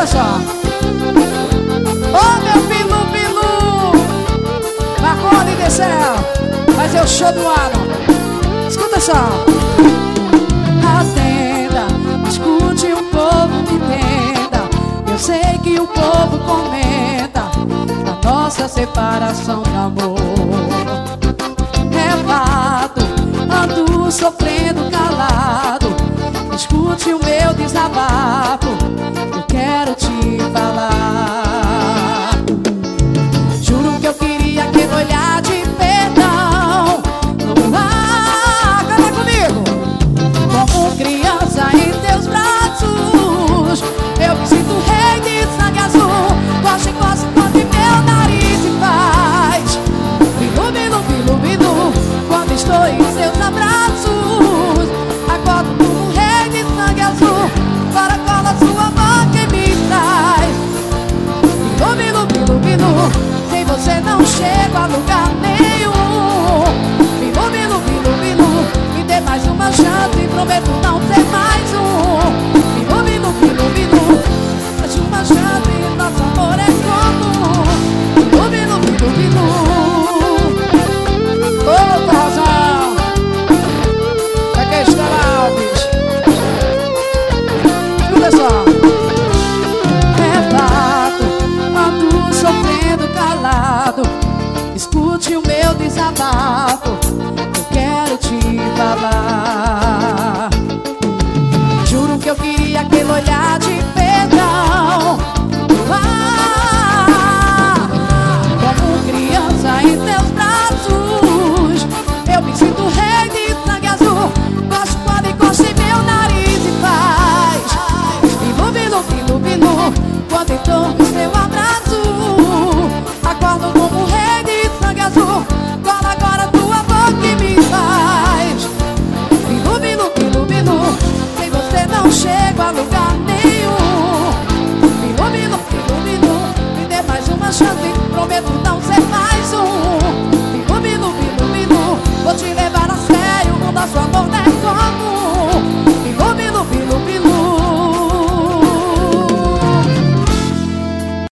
Escuta só. Ô meu Bilu, Bilu, acorda e desceu, fazer o show do ano. Escuta só. Atenda, escute o povo, me entenda. Eu sei que o povo comenta a nossa separação de amor. É fato, ando sofrendo calado. Escute o meu desabafo, eu quero te falar. Juro que eu queria aquele olhar de perdão. Canta comigo. Como criança em teus braços, eu me sinto rei de sangue azul. Gosto e gosto quando meu nariz se faz bilu, bilu, bilu, bilu. Quando estou em seus abraços, acordo como rei de sangue azul. Para cola sua boca e me traz bilu, bilu, bilu, bilu. Sem você não chego a lugar nenhum. Bilu, bilu, bilu, bilu. Me dê mais uma chance e prometo não ter mais um. Bilu, bilu, bilu, bilu. Mais uma chance e nosso amor é comum. Bilu, bilu, bilu, bilu. Ô, Tarzan, é que está lá, Alves. Escuta só. É fato, ando sofrendo calado. Escute o meu desabafo, eu quero te falar. Juro que eu queria aquele olhar de perdão. Como criança em teus braços, eu me sinto rei de sangue azul. Gosto quando encosta em meu nariz e faz bilu, bilu, bilu, bilu. Quando estou no seu abraço,